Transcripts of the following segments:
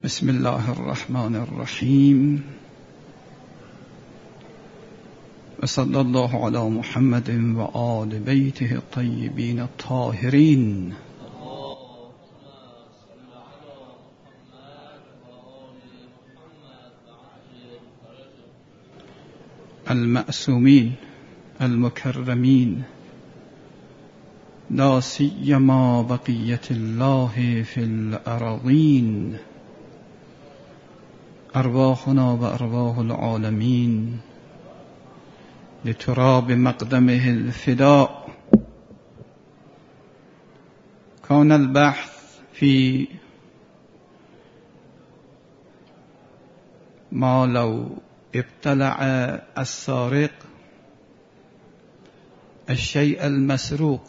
بسم الله الرحمن الرحیم و صلی الله علی محمد و آل بیته الطیبین الطاهرین. المعصومین المکرمین لا سیما بقیت الله فی الارضین. ارواحنا و ارواح العالمین لتراب مقدمه الفداء. كان البحث في ما لو ابتلع السارق الشيء المسروق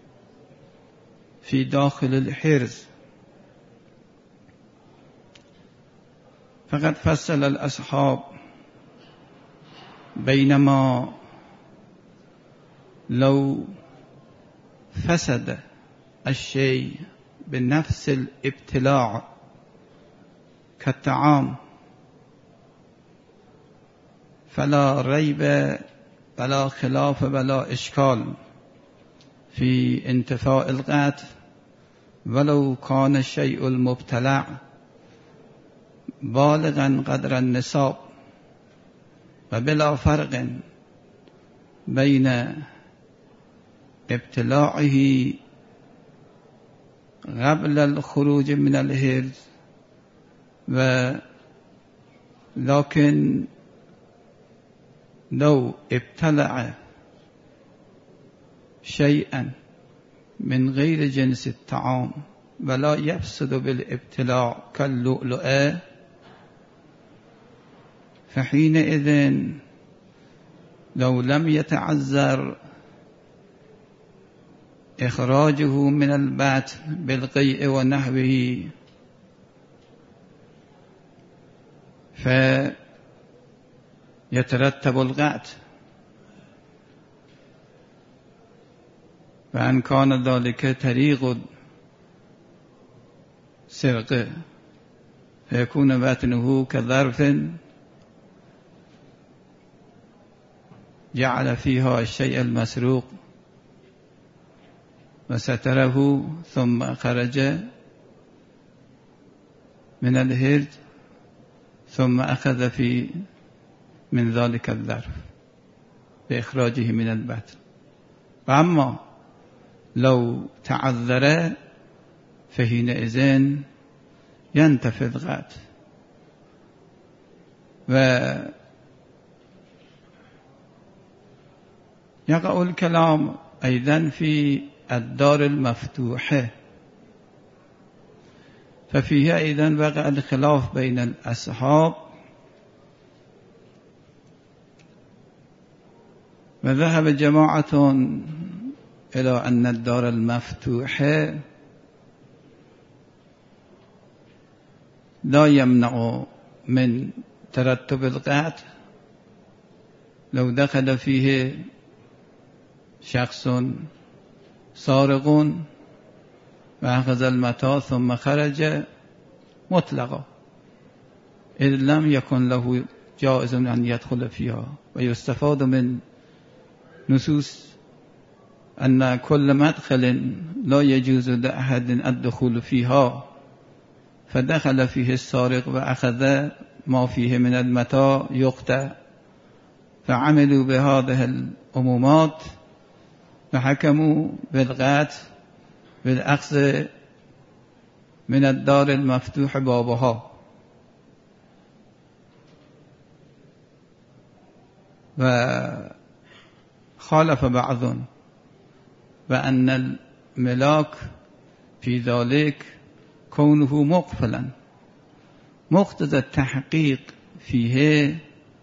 في داخل الحرز، فقد فصل الأصحاب بينما لو فسد الشيء بنفس الابتلاع كالطعام فلا ريب ولا خلاف ولا إشكال في انتفاء القطع ولو كان الشيء المبتلع بالغا قدر النصاب، وبلا فرق بين ابتلاعه قبل الخروج من الحرز ولكن لو ابتلع شيئا من غير جنس الطعام ولا يفسد بالابتلاع كاللؤلؤ، فحينئذ لو لم يتعذر إخراجه من البات بالقيء ونحوه فيترتب القطع، وأن كان ذلك طريق سرقة فيكون بطنه كظرف جعل فيها الشيء المسروق وستره ثم خرج من الحرز ثم أخذ من ذلك الظرف بإخراجه من البطن. وأما لو تعذر فحينئذ ينتفي القطع. يقع الكلام أيضا في الدار المفتوحة، ففيها أيضا وقع الخلاف بين الأصحاب، وذهب جماعة إلى أن الدار المفتوحة لا يمنع من ترتب القطع لو دخل فيه شخص سارق وأخذ المتاع ثم خرج مطلقا، إذ لم يكن له جائز أن يدخل فيها. ويستفاد من نصوص أن كل مدخل لا يجوز لأحد الدخول فيها، فدخل فيه السارق وأخذ ما فيه من المتاع يقطع، فعملوا بهذه العمومات فحكموا بالقطع بالأخذ من الدار المفتوح بابها. وخالف بعض وأن الملاك في ذلك كونه مقفلا، مقتضى التحقيق فيه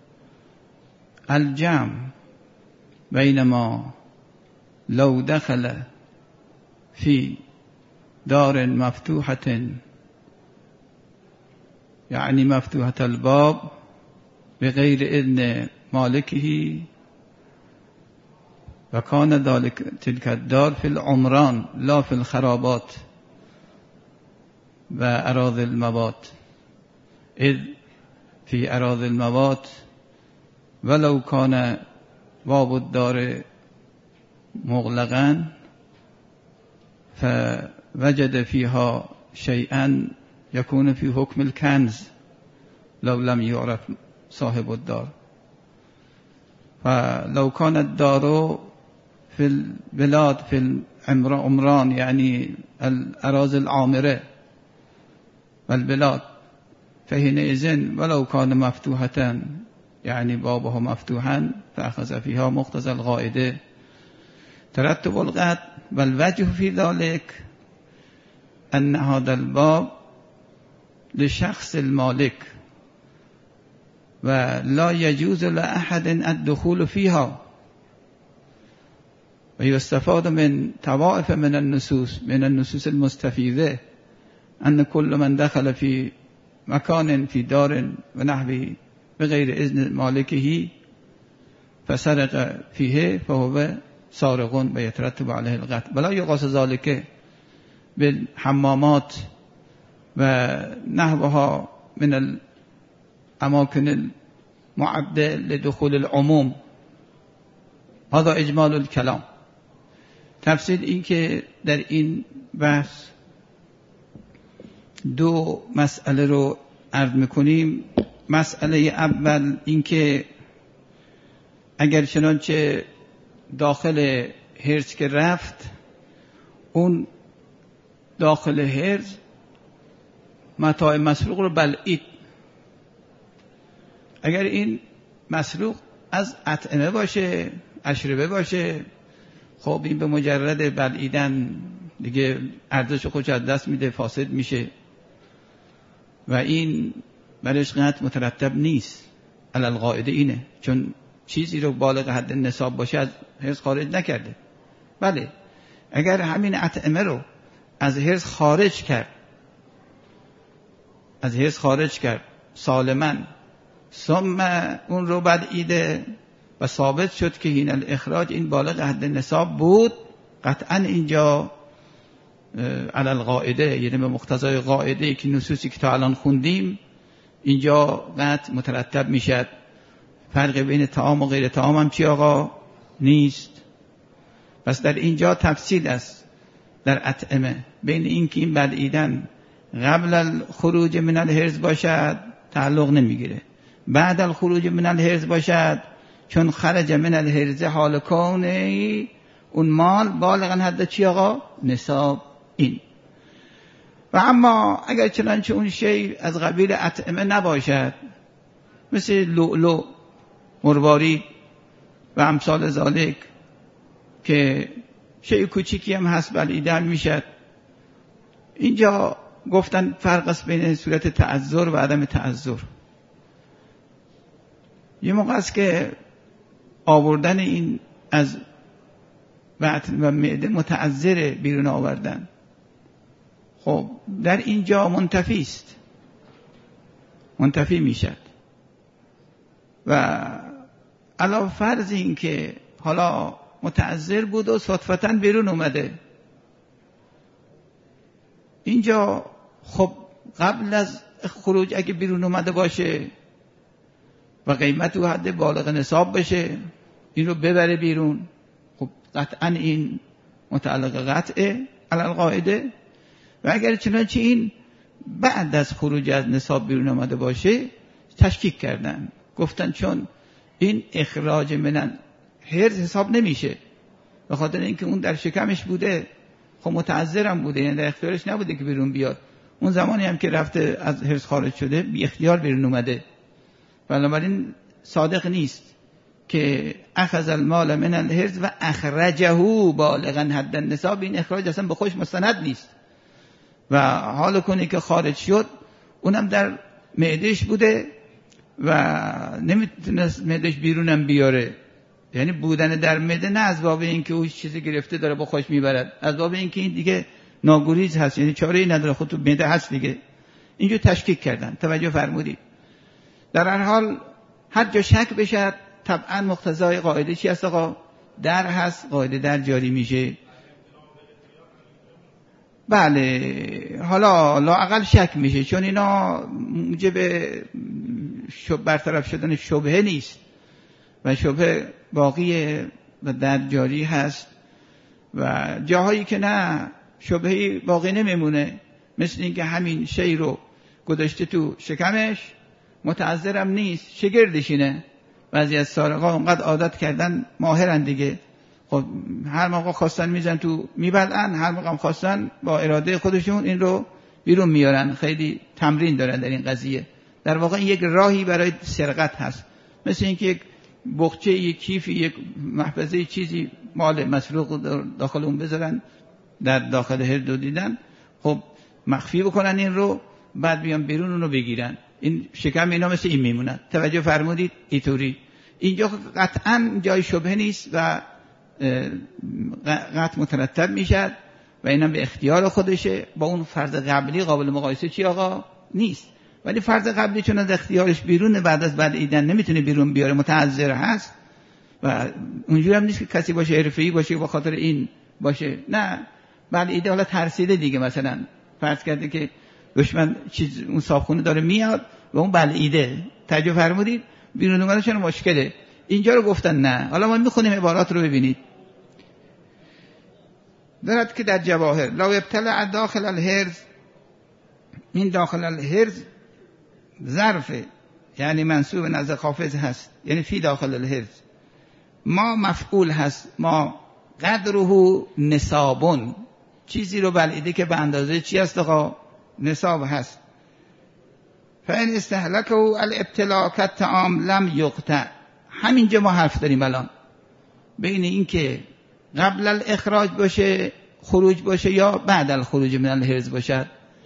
الجمع بينما لو دخل في دار مفتوحة يعني مفتوحة الباب بغير إذن مالكه، وكان ذلك تلك الدار في العمران لا في الخرابات و اراضی الموات، اذ فی اراضی الموات ولو کان باب الدار مغلقا فوجد فيها شيئا يكون في حكم الكنز لو لم يعرف صاحب الدار فلو كان الدار في البلاد في العمران يعني الأراضي العامرة والبلاد فحينئذ ولو كان مفتوحة يعني بابه مفتوحا فأخذ فيها مقتضى القاعدة ترتب القطع والوجه في ذلك أن هذا الباب لشخص المالك ولا يجوز لأحد الدخول فيها ويستفاد من طوائف من النصوص المستفيدة أن كل من دخل في مكان في دار ونحوه بغير إذن مالكه فسرق فيه فهو سارق ويترتب عليه القطع ولا يقاس ذلك بالحمامات ونحوها من الأماكن المعدة لدخول العموم. هذا إجمال الكلام. تفصیل این که در این بحث دو مسئله رو عرض میکنیم. مسئله اول این که اگر چنانچه داخل حرز که رفت اون داخل حرز متاع مسروق رو بلعید، اگر این مسروق از اطعمه باشه اشربه باشه خب این به مجرد بلعیدن دیگه ارزش خودش از دست میده، فاسد میشه و این برش قطع مترتب نیست. علل قاعده اینه، چون چیزی رو بالغ حد نصاب باشه از حرز خارج نکرده. بله اگر همین اطعمه رو از حرز خارج کرد سالما ثم اون رو بلعیده و ثابت شد که این الاخراج این بالغ حد نصاب بود، قطعا اینجا علل قاعده یعنی به مقتضای قاعده که نصوصی که تا الان خوندیم اینجا قطع مترتب میشد. فرق بین طعام و غیر طعام هم چی آقا؟ نیست. پس در اینجا تفصیل است در اطعمه بین این که این بلعیدن قبل الخروج من الحرز باشد تعلق نمیگیره، بعد الخروج من الحرز باشد چون خرج من الحرز حال کونه اون مال بالغا حد چی آقا؟ نصاب. این و اما اگر چنانچه اون شی از قبیل اطعمه نباشد مثل لؤلؤ مروارید و امثال ذالک که شی کوچیکی هم هست بلعیدن میشد، اینجا گفتن فرق است بین صورت تعذر و عدم تعذر. یه موقع است که آوردن این از بطن و معده متعذر بیرون آوردن، خب در اینجا منتفی است، منتفی میشد و علاوه فرض این که حالا متعذر بود و صدفتاً بیرون اومده، اینجا خب قبل از خروج اگه بیرون اومده باشه و قیمت و حد بالغ نصاب بشه این رو ببره بیرون، خب قطعا این متعلق قطعه علی القاعده. و اگر چنانچه این بعد از خروج از نصاب بیرون آمده باشه تشکیک کردن، گفتن چون این اخراج من حرز حساب نمیشه به خاطر اینکه اون در شکمش بوده، خب متعذرم بوده یعنی در اختیارش نبوده که بیرون بیاد، اون زمانی هم که رفته از حرز خارج شده بی اختیار بیرون اومده، بنابراین صادق نیست که اخذ المال من الحرز و اخرجه بالغا حد النصاب. این اخراج اصلا به خودش مستند نیست و حال کنی که خارج شد اونم در معدهش بوده و نمیتونست معدهش بیرونم بیاره، یعنی بودن در معده نه از باب اینکه او چیزی گرفته داره با خودش میبرد، از باب اینکه این دیگه ناگزیر هست، یعنی چاره ای نداره، خود تو معده هست دیگه. اینجا تشکیک کردن، توجه فرمودید. در هر حال هر جا شک بشه طبعا مقتضای قاعده چی هست آقا؟ در هست، قاعده در جاری میشه. بله حالا لااقل شک میشه، چون اینا موجب برطرف شدن شبهه نیست و شبهه باقیه و در جاری هست، و جاهایی که نه شبهه باقی نمیمونه، مثل اینکه همین شی رو گذاشته تو شکمش متعذرم نیست، شگردشینه. بعضی از سارقا اونقدر عادت کردن ماهرن دیگه، خب هر موقع خواستن میزن تو میبلعن، هر موقع خواستن با اراده خودشون این رو بیرون میارن، خیلی تمرین دارن در این قضیه. در واقع این یک راهی برای سرقت هست، مثل اینکه یک بخچه، یک کیفی، یک محفظه چیزی مال مسروق داخل اون بذارن، در داخل هر دو دیدن، خب مخفی بکنن این رو، بعد بیان بیرون اون رو بگیرن. این شکم اینا مثل این میمونن. توجه فرمودید؟ اینطوری اینجا قطعا جای شبهه نیست و قطع مترتب میشد و اینم به اختیار خودشه. با اون فرض قبلی قابل مقایسه چی آقا؟ نیست. ولی فرض قبلی چون از اختیارش بیرونه، بعد از بلعیدن نمیتونه بیرون بیاره، متعذر هست و اونجوری هم نیست که کسی باشه حرفه‌ای باشه با خاطر این باشه، نه بلعیده حالا ترسیده دیگه. مثلا فرض کرده که دشمن چیز اون صابخونه داره میاد و اون بلعیده، توجه فرمودید؟ بیرون اومدنش مشکله. اینجا رو گفتن نه. حالا ما میخونیم عبارات رو ببینید. دارد که در جواهر لو ابتلع داخل الهرز، این داخل الهرز ظرف یعنی منصوب نزد خافض هست، یعنی فی داخل الهرز، ما مفعول هست، ما قدره نصابون، چیزی رو بلعیده که به اندازه چی هست آقا؟ نصاب هست. فإن استهلكه الابتلاء كالطعام لم يقطع. همینجا ما حرف داریم الان بین این که قبل الاخراج باشه، خروج باشه، یا بعد الخروج من الهرز باشد.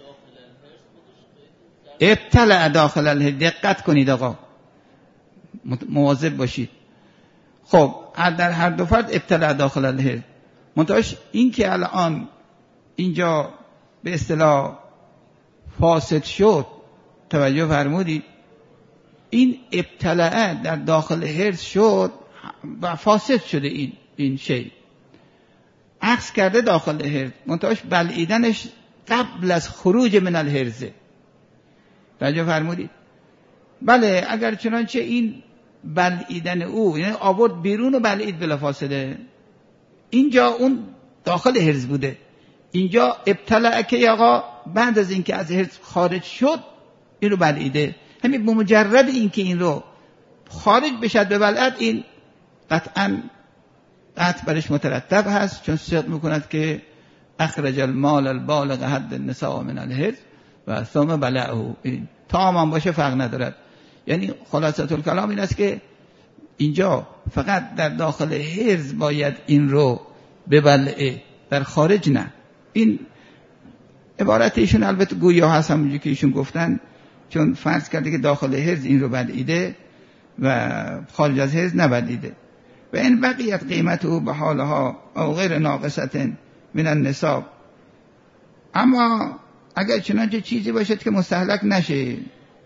ابتلع داخل الهرز، دقت کنید آقا، مواظب باشید. خب در هر دو فرد ابتلع داخل الهرز، منتهاش این که الان اینجا به اصطلاح فاسد شد، توجه فرمودید؟ این ابتلعه در داخل هرز شد و فاسد شده، این شی عکس کرده داخل هرز، منتهاش بلعیدنش قبل از خروج من الهرزه. توجه فرمودید؟ بله اگر چنانچه این بلعیدن او یعنی آورد بیرون و بلعید بلا فاصله، اینجا اون داخل هرز بوده، اینجا ابتلعه که آقا بعد از اینکه از هرز خارج شد این رو بلعیده. همین بمجرد اینکه این رو خارج بشد به بلعت، این قطعا قطع برش مترتب هست، چون صدق میکند که اخرج المال البالغ حد النصاب من الهرز و ثم بلعه. این تمام باشه فرق ندارد. یعنی خلاصه الکلام این است که اینجا فقط در داخل هرز باید این رو ببلعه، در خارج نه. این عبارت ایشون البته گویا هست، همونجوری که ایشون گفتن، چون فرض کرده که داخل هرز این رو بلعیده و خارج از هرز نبلعیده. و این بقیت قیمته به حالها او غیر ناقصت من النصاب. اما اگر چنانچه چیزی باشد که مستهلک نشه،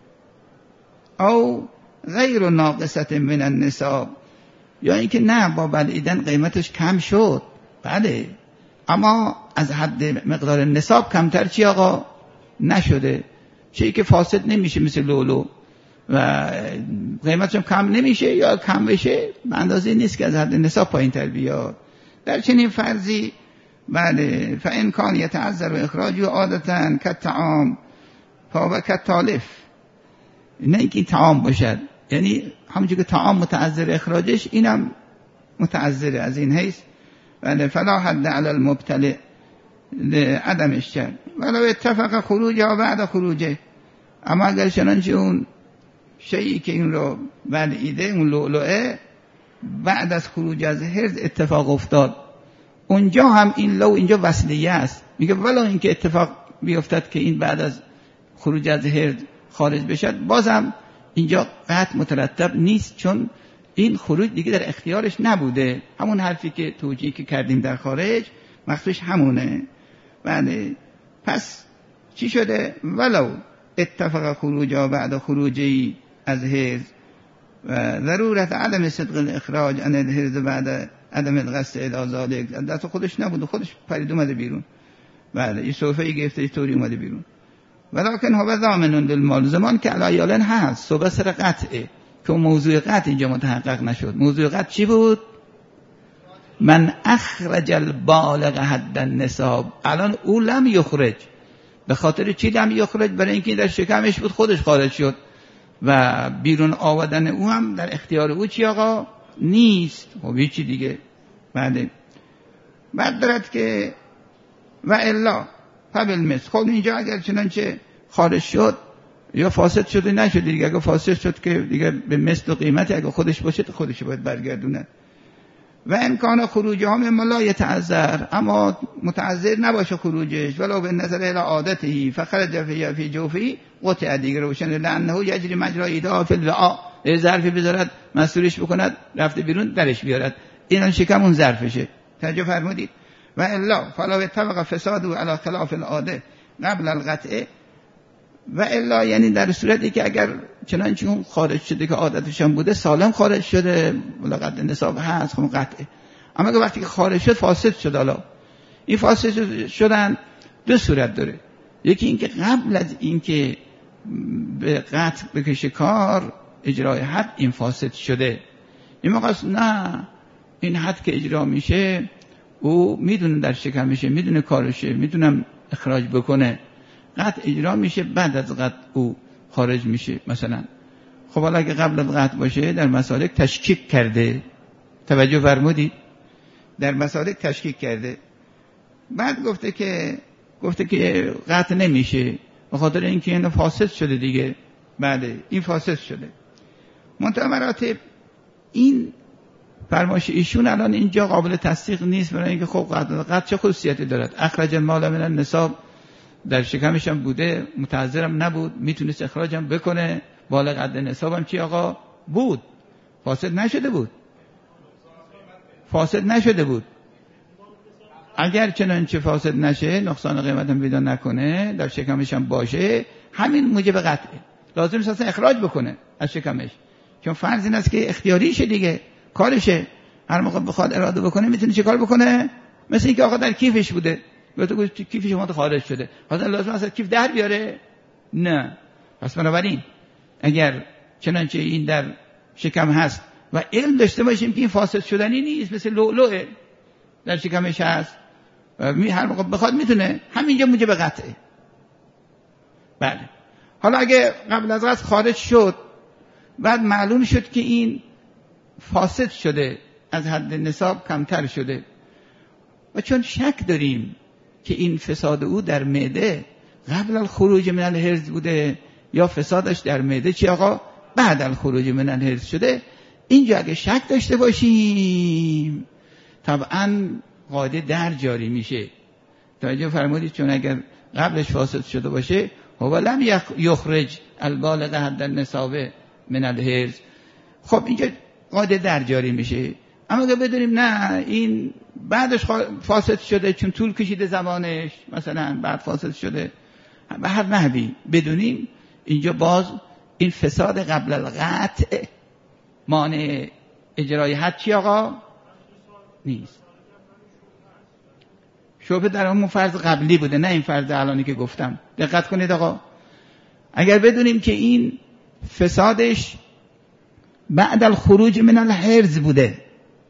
او غیر ناقصت من النصاب، یا اینکه نه با بلعیدن قیمتش کم شد، بله اما از حد مقدار نصاب کمتر چی آقا نشده، چیزی که فاسد نمیشه مثل لولو و قیمتش کم نمیشه یا کم بشه به اندازه نیست که از حد نصاب پایین تر بیاد. در چنین فرضی بله فإن کان یتعذر اخراجه عادتا کالطعام فهو کالتالف، نه اینکه طعام باشد، یعنی همونجور که طعام متعذر اخراجش اینم متعذر از این حیث. بله فلا حد علی المبتلع لعدم الشر ولو اتفق خروجه و بعد خروجه. اما اگر چنانچه اون شیئی که این رو بلعیده، اون لؤلؤه، بعد از خروج از هرز اتفاق افتاد، اونجا هم این لو اینجا وصلیه است، میگه ولو اینکه اتفاق بیفتد که این بعد از خروج از هرز خارج بشد، بازم اینجا قطع مترتب نیست، چون این خروج دیگه در اختیارش نبوده. همون حرفی که توجیه که کردیم در خارج مخصوص همونه. بله پس چی شده؟ ولو اتفق خروجا بعد خروجی از هرز و ضرورت عدم صدق الاخراج عن الهرز بعد عدم القصد الی ذلک، دست خودش نبود، خودش پرید اومده بیرون. بله این صحفه گرفته طوری اومده بیرون. ولکن هو ضامن للمال، زمان که علیالن هست صحبه سر قطعه که موضوع قطع اینجا متحقق نشد. موضوع قطع چی بود؟ من اخرج البالغ حد النصاب. الان او لم یخرج، به خاطر چی لم یخرج؟ برای اینکه در شکمش بود خودش خارج شد و بیرون آوردن او هم در اختیار او چی آقا؟ نیست. خب چی دیگه؟ بعد دارد که و الا فبالمثل. خب اینجا اگر چنانچه خارج شد یا فاسد شده نشده دیگه، اگر فاسد شد که دیگه به مثل و قیمت اگر خودش باشه تو خودش باید برگردونه. و امکان خروج ها مما لا یتعذر، اما متعذر نباشه خروجش، ولو به نظر الى عادته فخرج فی جوفی قطع، دیگه روشن لانه یجری مجرا ایدا فی الوعاء، ظرفی بذارد مسئولش بکند رفته بیرون درش بیارد، این شکم اون ظرفشه. توجه فرمودید؟ و الا فلا اتفق فساد علی خلاف العاده قبل القطع. و الا یعنی در صورتی که اگر چنانچه اون خارج شده که عادتش هم بوده سالم خارج شده ملاقات نصاب هست خب قطعه، اما که وقتی که خارج شد فاسد شد. حالا این فاسد شدن دو صورت داره، یکی اینکه قبل از اینکه به قطع بکشه کار اجرای حد این فاسد شده، این موقع نه این حد که اجرا میشه او میدونه در شکمشه، میدونه کارشه، میدونم اخراج بکنه، قطع اجرا میشه، بعد از قطع او خارج میشه مثلا. خب حالا اگه قبل از قطع باشه در مسالک تشکیک کرده، توجه فرمودید؟ در مسالک تشکیک کرده، بعد گفته که قطع نمیشه به خاطر اینکه اینو فاسد شده دیگه، بعد این فاسد شده. منتها مراتب این فرمایش ایشون الان اینجا قابل تصدیق نیست، برای اینکه خب قطع چه خصوصیتی دارد؟ اخرج المال من النصاب، در شکمش هم بوده، متعذرم نبود، میتونست اخراجم بکنه، بالغ حد نصابم چی آقا بود، فاسد نشده بود. اگر چنانچه فاسد نشه، نقصان قیمت هم پیدا نکنه، در شکمش هم باشه، همین موجب قطعه، لازم است اخراج بکنه از شکمش، چون فرض این است که اختیاریشه دیگه، کارشه، هر موقع بخواد اراده بکنه میتونه چه کار بکنه؟ مثل اینکه آقا در کیفش بوده، تو گفت کیفش ما خارج شده، حالا لازم است کیف در بیاره؟ نه. پس بنابراین اگر چنانچه این در شکم هست و علم داشته باشیم که این فاسد شدنی نیست، مثل لؤلؤ در شکمش هست و هر موقع بخواد میتونه، همینجا موجب قطعه. بله. حالا اگه قبل از قطع خارج شد، بعد معلوم شد که این فاسد شده، از حد نصاب کمتر شده، و چون شک داریم که این فساد او در معده قبل الخروج من الحرز بوده یا فسادش در معده چی آقا بعد الخروج من الحرز شده، اینجا اگه شک داشته باشیم طبعا قاعده در جاری میشه. توجه فرمودید؟ چون اگر قبلش فاسد شده باشه هو لم یخرج البالغ حد النصاب من الحرز، خب اینجا قاعده در جاری میشه. اما اگه بدونیم نه این بعدش فاسد شده چون طول کشیده زمانش، مثلا بعد فاسد شده به هر نحوی بدونیم، اینجا باز این فساد قبل القطع مانع اجرای حد چی آقا نیست. شبهه در همون فرض قبلی بوده، نه این فرض الانی که گفتم. دقت کنید آقا، اگر بدونیم که این فسادش بعد الخروج من الحرز بوده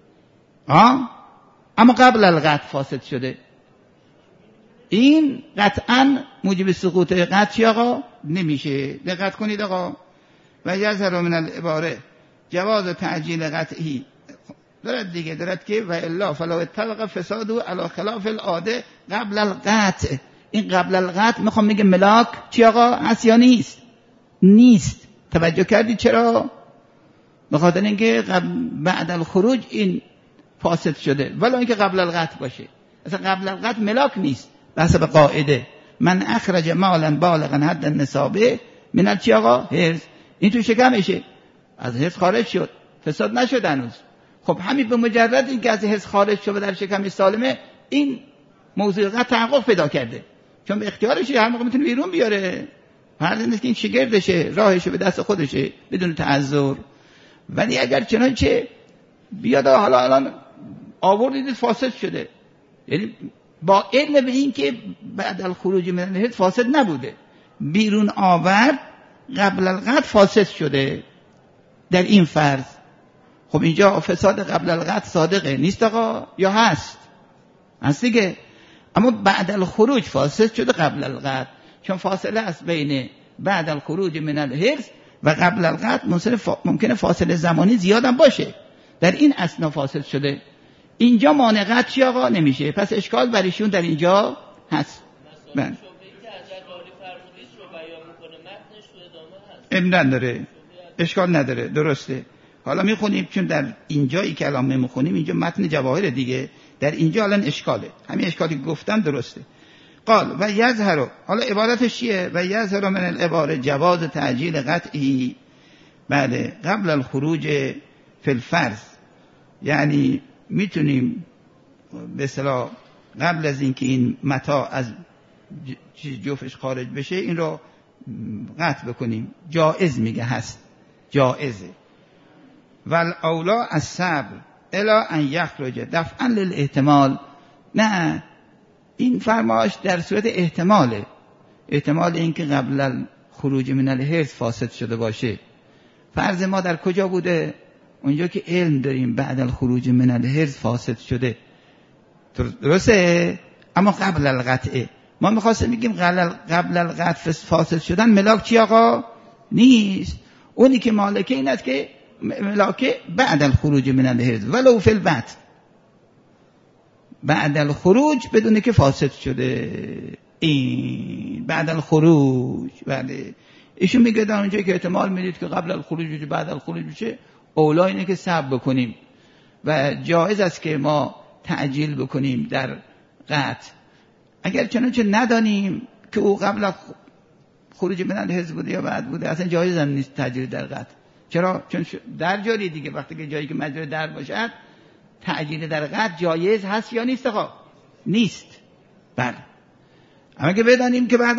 اما قبل القطع فاسد شده، این قطعا موجب سقوط قطع چی آقا نمیشه. دقت کنید آقا، و یظهر من العباره جواز تعجیل قطعی دارد دیگه، دارد که و الا فلا اتفق فساد علی خلاف العاده قبل القطع. این قبل القطع میخوام میگه ملاک چی آقا هست یا نیست. توجه کردید چرا؟ به خاطر اینکه بعد الخروج این فاسد شده، ولی اینکه قبل القطع باشه. اصلا قبل القطع ملاک نیست به حسب قاعده من اخرج مالا بالغا حد النصاب من چی آقا حرز، این تو شکمشه، از حرز خارج شد، فساد نشد هنوز. خب همین به مجرد اینکه از حرز خارج شد و در شکم سالمه، این موضوع قطع تحقق پیدا کرده، چون به اختیارشه، هر موقع میتونه بیرون بیاره، فرض نیست که این شگردشه، راهشه به دست خودشه بدون تعذر. ولی اگر چنانچه بیاد حالا الان آوردید فاسد شده، یعنی با علم به این که بعد الخروج من الحرز فاسد نبوده، بیرون آورد قبل القطع فاسد شده در این فرض. خب اینجا فساد قبل القطع صادقه نیست آقا یا هست؟ هست دیگه. اما بعد الخروج فاسد شده قبل القطع، چون فاصله است بین بعد الخروج من الحرز و قبل القطع ممکنه فاصله زمانی زیادم باشه، در این اثنا فاسد شده. اینجا مانعت چی آقا؟ نمیشه. پس اشکال برایشون در اینجا هست. بله امدن داره، اشکال نداره، درسته. حالا میخونیم چون در اینجایی که الان میخونیم اینجا متن جواهر دیگه، در اینجا الان اشکاله، همین اشکالی گفتم درسته. قال و یظهر، حالا عبارتش چیه؟ و یظهر من العباره جواز تعجیل قطعی بعد قبل الخروج فی الفرض، یعنی میتونیم به اصطلاح قبل از اینکه این متاع از جوفش خارج بشه این رو قطع بکنیم. جائز میگه، هست جائزه. والاولا الصبر الا ان یخرج دفعا للاحتمال. نه، این فرمایش در صورت احتماله، احتمال اینکه قبل خروج من الحرز فاسد شده باشه. فرض ما در کجا بوده؟ اونجا که علم داریم بعد الخروج من الحرز فاسد شده، درسته؟ اما قبل القطعه ما میخواستیم بگیم قبل القطع فاسد شدن ملاک چی آقا؟ نیست. اونی که مالکه این است که ملاکه بعد الخروج من الحرز ولو فی البت، بعد الخروج بدونه که فاسد شده. این بعد الخروج، بله ایشون میگه در اونجایی که احتمال میدید که قبل الخروج بعد الخروج بشه، اولا اینه که صبر بکنیم و جایز است که ما تعجیل بکنیم در قطع. اگر چنانچه ندانیم که او قبل خروج من الحرز بوده یا بعد بوده، اصلا جایز هم نیست تعجیل در قطع. چرا؟ چون در جاری دیگه، وقتی که جایی که مجرور در باشد تعجیل در قطع جایز هست یا نیست آقا؟ نیست. بله. اما که بدانیم که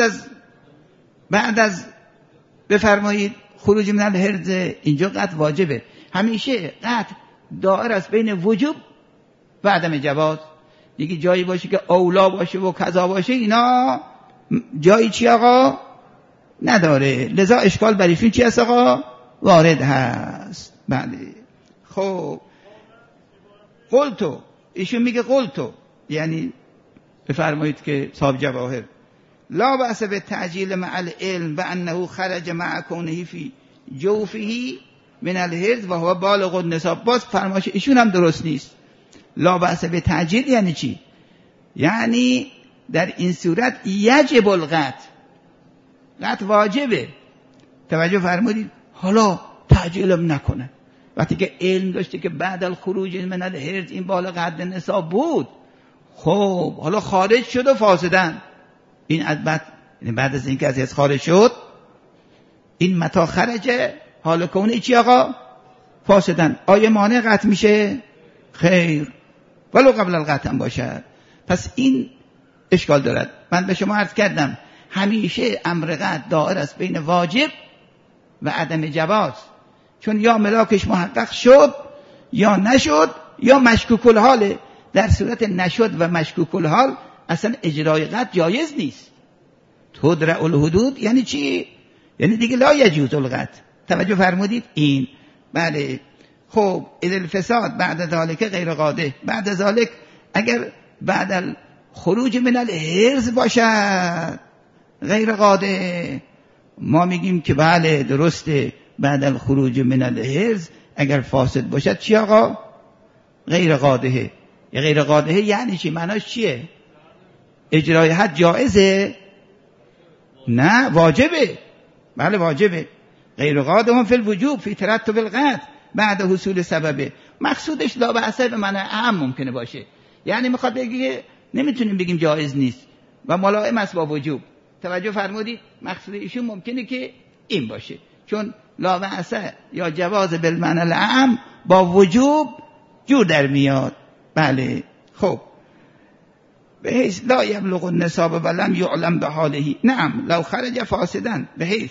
بعد از بفرمایید خروج من الحرز اینجا قطع واجبه. همیشه قطع دائر است بین وجوب و عدم جواز. دیگه جایی باشه که اولا باشه و کذا باشه، اینا جایی چی آقا؟ نداره. لذا اشکال بریشون چی هست آقا؟ وارد هست. بله. خب قلتو، ایشون میگه قلتو یعنی بفرمایید که صاحب جواهر لا بأس بالتعجیل مع العلم بأنه خرج مع کونه فی جوفه من الحرز و هو بالغ النصاب. باز فرمایش ایشون هم درست نیست. لا بأس بالتعجیل یعنی چی؟ یعنی در این صورت یجب القطع، قطع واجبه. توجه فرمودید؟ حالا تعجیلم نکنه. وقتی که علم داشته که بعد الخروج من الحرز این بالغ حد نصاب بود، خب حالا خارج شد و فاسدن، این بعد از اینکه از خارج شد این متاع خرجه، حال کونه چی آقا؟ فاسدن. آیا مانع قطع میشه؟ خیر، ولو قبل القطع هم باشد. پس این اشکال دارد. من به شما عرض کردم همیشه امر قطع دائر است بین واجب و عدم جواز، چون یا ملاکش محقق شد یا نشد یا مشکوک الحاله. در صورت نشد و مشکوک الحال اصلا اجرای قطع جایز نیست. تدرع الحدود یعنی چی؟ یعنی دیگه لا یجوز القطع. توجه فرمودید؟ این بله. خب اذا الفساد بعد ذالک غیر قاده، بعد ذالک اگر بعد خروج من الحرز باشد غیر قاده، ما میگیم که بله درسته بعد الخروج من الحرز اگر فاسد باشد چی آقا؟ غیر قاده. غیر قاده یعنی چی؟ معناش چیه؟ اجرای حد جائزه؟ نه، واجبه. بله واجبه. غیر قاده هم فی الوجوب فی ترتب القطع بعد حصول سببه. مقصودش لا بأس به معنی اعم ممکنه باشه، یعنی میخواد بگه نمیتونیم بگیم جایز نیست و ملائم است با وجوب. توجه فرمودید؟ مقصود ایشون ممکنه که این باشه، چون لا بأس یا جواز بالمعنی الاعم با وجوب جور در میاد. بله. خب بحیث لا یبلغ النصاب ولم یعلم بحاله. نعم لو خرج فاسدا بحیث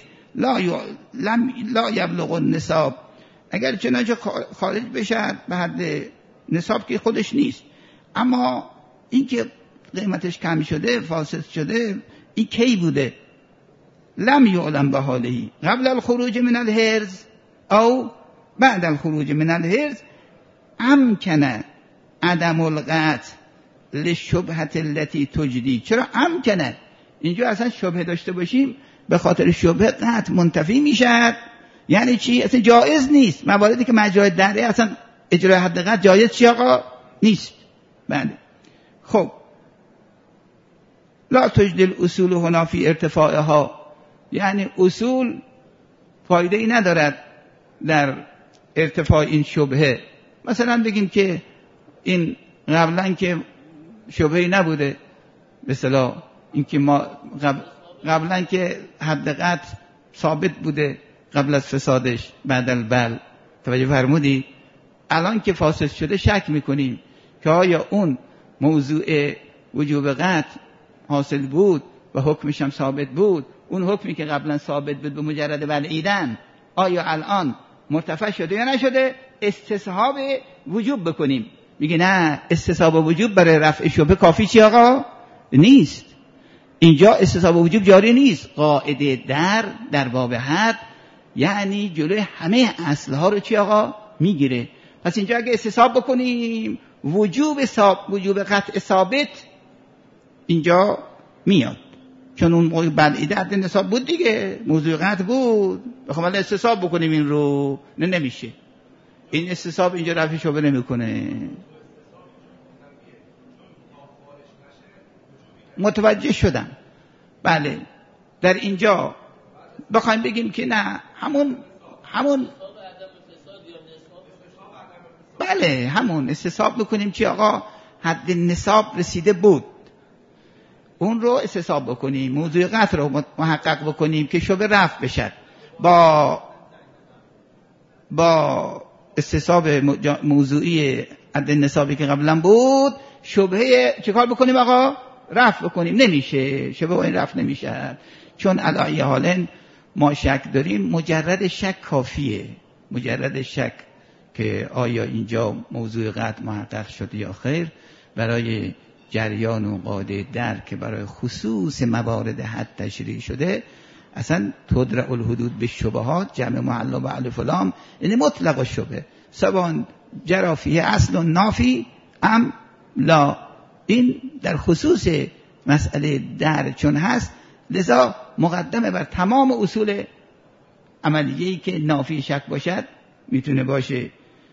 لا یبلغ النصاب، اگر چنانچه خارج بشد به حد نصاب که خودش نیست، اما اینکه قیمتش کم شده، فاسد شده، این کی بوده؟ لم یعلم به حالهی قبل الخروج من الحرز او بعد الخروج من الحرز امکنه عدم القطع لشبهت التي تجدی. چرا امکنه؟ اینجا اصلا شبهه داشته باشیم به خاطر شبهه قطع منتفی میشد. یعنی چی؟ اصلا جایز نیست. مواردی که مجرای دره اصلا اجرای حد قطع جایز چی آقا؟ نیست. بله. خب لا تجدی الاصول هنا فی ارتفاعها، یعنی اصول فایده ای ندارد در ارتفاع این شبهه. مثلا بگیم که این قبلا که شبهه‌ای نبوده، به اصطلاح این که ما قبلا که حد قطع ثابت بوده قبل از فسادش بعد البل، توجه فرمودید؟ الان که فاسد شده شک میکنیم که آیا اون موضوع وجوب قطع حاصل بود و حکمش هم ثابت بود، اون حکمی که قبلا ثابت بود به مجرد بلعیدن آیا الان مرتفع شده یا نشده؟ استصحاب وجوب بکنیم. میگه نه، استصحاب وجوب برای رفع شبهه کافی چی آقا؟ نیست. اینجا استصحاب وجوب جاری نیست. قاعده در باب حد یعنی جلوی همه اصلها رو چی آقا؟ میگیره. پس اینجا اگه استصحاب بکنیم وجوب قطع ثابت اینجا میاد، چون اون موقع بلعیده حد نصاب بود دیگه، موضوع قطع بود. بخوام الان استصحاب بکنیم این رو نمیشه. این استصحاب اینجا رفع شبهه نمیکنه. متوجه شدم. بله در اینجا بخوایم بگیم که نه همون بله همون استصحاب بکنیم چی آقا؟ حد نصاب رسیده بود، اون رو استصحاب بکنیم، موضوع قطع رو محقق بکنیم که شبهه رفع بشد. با استصحاب موضوعی حد نصابی که قبلا بود شبهه چیکار بکنیم آقا؟ رفع بکنیم. نمیشه، شبهه این رفع نمیشه، چون علی حالن ما شک داریم. مجرد شک کافیه، مجرد شک که آیا اینجا موضوع قطع محقق شده یا خیر، برای جریان و قاعده در که برای خصوص موارد حد تشریح شده. اصلا تدرع الحدود به شبهات جمع معلا و الف و لام، یعنی مطلق شبهه سبان جرا فیه اصل نافی ام لا. این در خصوص مسئله در چون هست، لذا مقدمه بر تمام اصول عملیه‌ای که نافی شک باشد میتونه باشه.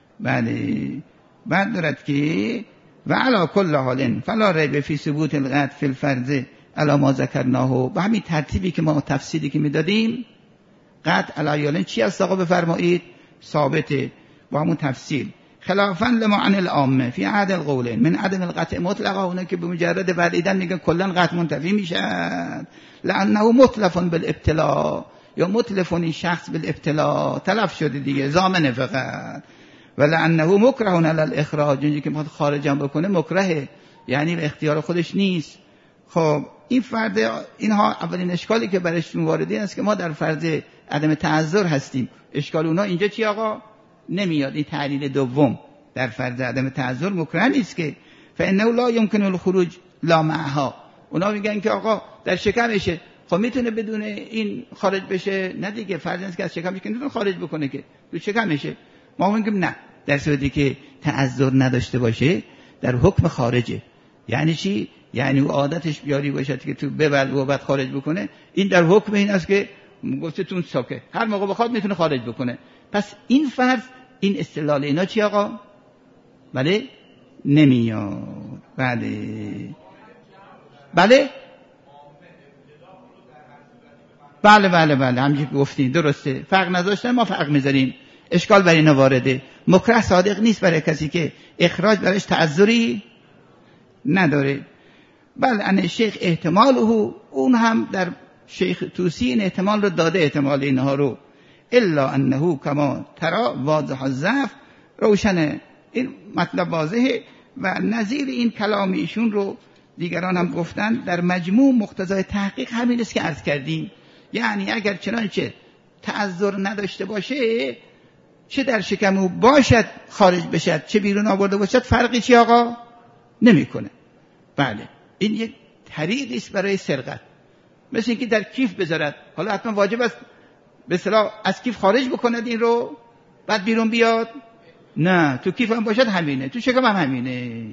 بله بعد دارد که و علا کل حال فلا ریب فی ثبوت القطع فی الفرض علی ما ذکرناه. به همین ترتیبی که ما تفصیلی که میدادیم قطع علی حال چی است آقا بفرمایید؟ ثابته. با همون تفصیل خلافا لما عن العامه فی عهد القولین من عدم القطع مطلقا، اونا که به مجرد بلعیدن میگن کلا قطع منتفی میشن، لانه متلف بالابتلاء، یا متلف این شخص بالابتلاء، تلف شده دیگه ضامن فقط. ولانه مکره علی الاخراج، اونجا که میخواد خارجم بکنه مکرهه، یعنی به اختیار خودش نیست. خب این فرض اینها اولین اشکالی که برش واردی است که ما در فرض عدم تعذر هستیم. اشکال اونا اینجا چی آقا؟ نمیاد. این تعلیل دوم در فرض عدم تعذر مکره نیست که فانه لا یمکن الخروج لا معها. اونا میگن که آقا در شکمشه، خب میتونه بدون این خارج بشه؟ نه دیگه، فرض نیست که از شکمش که نمیتونه خارج بکنه که تو شکمشه. ما میگیم نه، در صورتی که تعذر نداشته باشه در حکم خارجه. یعنی چی؟ یعنی او عادتش بیاری باشد که تو ببل و بعد خارج بکنه، این در حکم این است که گفته تون ساکه، هر موقع بخواد میتونه خارج بکنه. پس این فرض، این استدلال اینا چی آقا؟ بله نمیاد. بله همچنین که گفتین درسته، فرق نذاشتن ما فرق میذاریم. اشکال بر اینا وارده. مکره صادق نیست برای کسی که اخراج برایش تعذری نداره. بله ان شیخ احتماله، اون هم در شیخ توسی این احتمال رو داده، احتمال اینها رو. الا انه کما ترا واضح الضعف، روشنه این مطلب واضحه. و نظیر این کلام ایشون رو دیگران هم گفتن. در مجموع مقتضای تحقیق همین است که عرض کردیم. یعنی اگر چنانچه تعذر نداشته باشه، چه در شکم او باشد خارج بشد چه بیرون آورده باشد، فرقی چی آقا نمیکنه. بله این یک طریقی است برای سرقت، مثل اینکه در کیف بذارد. حالا حتما واجب است به اصطلاح از کیف خارج بکند این رو بعد بیرون بیاد؟ نه، تو کیف هم باشد همینه، تو شکم هم همینه.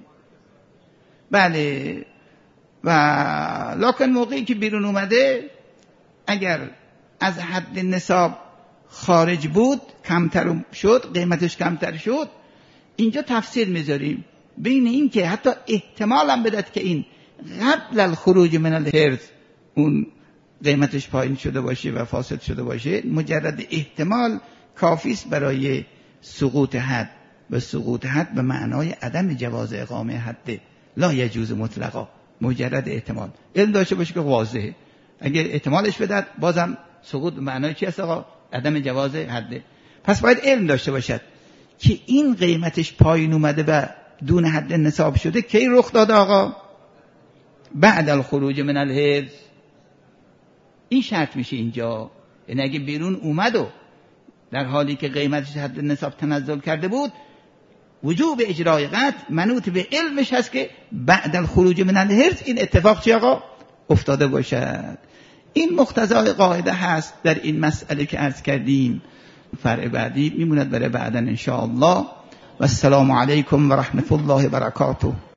بله. و لکن موقعی که بیرون اومده اگر از حد نصاب خارج بود، کمتر شد، قیمتش کمتر شد، اینجا تفسیر میذاریم بین این که حتی احتمال هم بدد که این قبل الخروج من الحرز اون قیمتش پایین شده باشه و فاسد شده باشه، مجرد احتمال کافی است برای سقوط حد. و سقوط حد به معنای عدم جواز اقامه حد، لا یجوز مطلقا، مجرد احتمال. علم داشته باشه که واضحه. اگر احتمالش بدد بازم سقوط به معنای چی است آقا؟ عدم جواز حد. پس باید علم داشته باشد که این قیمتش پایین اومده و دون حد نصاب شده کی رخ داده آقا؟ بعد الخروج من الحرز. این شرط میشه اینجا. یعنی اگه بیرون اومد و در حالی که قیمتش حد نصاب تنزل کرده بود، وجوب اجرای قطع منوط به علمش هست که بعد الخروج من الحرز این اتفاق چی آقا؟ افتاده باشد. این مقتضای قاعده هست در این مسئله که عرض کردیم. فرع بعدی میموند برای بعداً ان شاء الله. و السلام علیکم و رحمت الله و برکاته.